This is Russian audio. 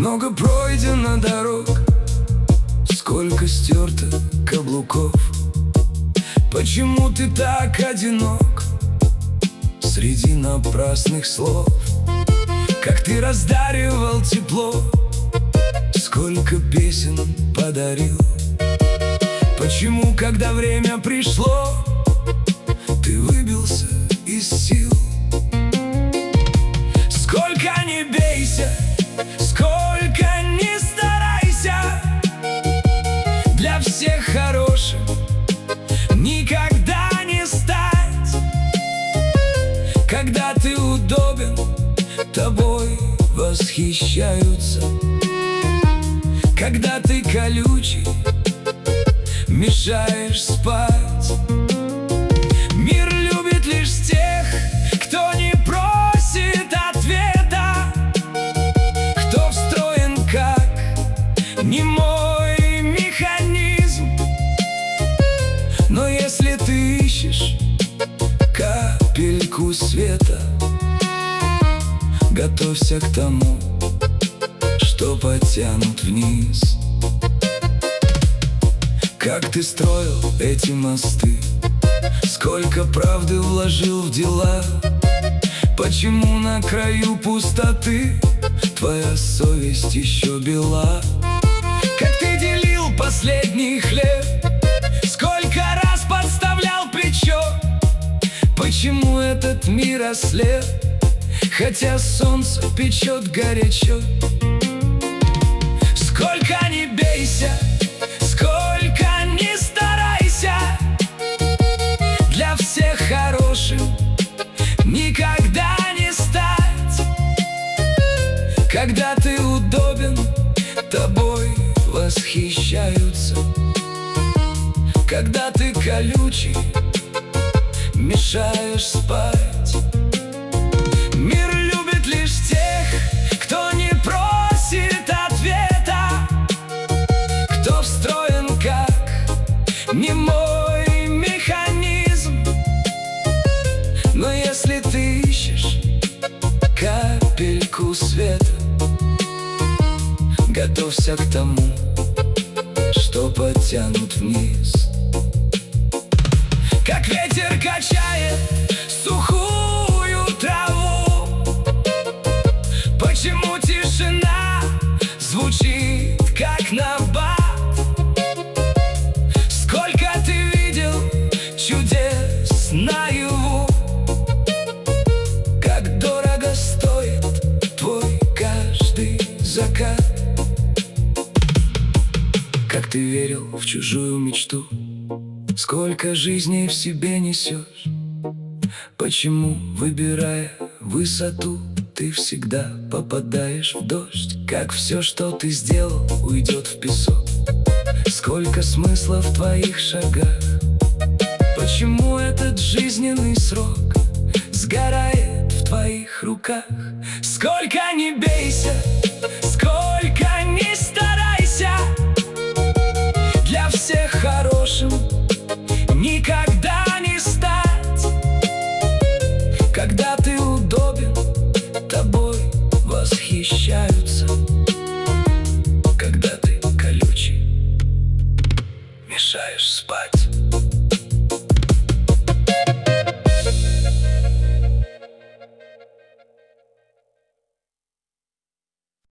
Много пройдено дорог, сколько стерто каблуков. Почему ты так одинок среди напрасных слов? Как ты раздаривал тепло, сколько песен подарил. Почему, когда время пришло, ты выбился из сил? Сколько не бейся, сколько не старайся, для всех хорошим никогда не стать. Когда ты удобен, тобой восхищаются. Когда ты колючий, мешаешь спать. Мир любит лишь тех, кто не просит ответа, кто встроен как немой механизм. Но если ты ищешь капельку света, готовься к тому, что потянут вниз. Как ты строил эти мосты, сколько правды вложил в дела. Почему на краю пустоты твоя совесть еще бела? Как ты делил последний хлеб, сколько раз подставлял плечо. Почему этот мир ослеп, хотя солнце печет горячо? Сколько не бейся, сколько не старайся, для всех хорошим никогда не стать. Когда ты удобен, тобой восхищаются. Когда ты колючий, мешаешь спать. Мир любит лишь тех, кто не просит ответа, кто встроен как немой механизм. Но если ты ищешь капельку света, готовься к тому, что потянут вниз. Как ветер качает сухую траву, почему тишина звучит как набат? Сколько ты видел чудес наяву, как дорого стоит твой каждый закат. Как ты верил в чужую мечту, сколько жизней в себе несешь. Почему, выбирая высоту, ты всегда попадаешь в дождь? Как все, что ты сделал, уйдет в песок. Сколько смысла в твоих шагах. Почему этот жизненный срок сгорает в твоих руках? Сколько не бейся, сколько не старайся, для всех хорошим никогда не стать. Когда ты удобен, тобой восхищаются.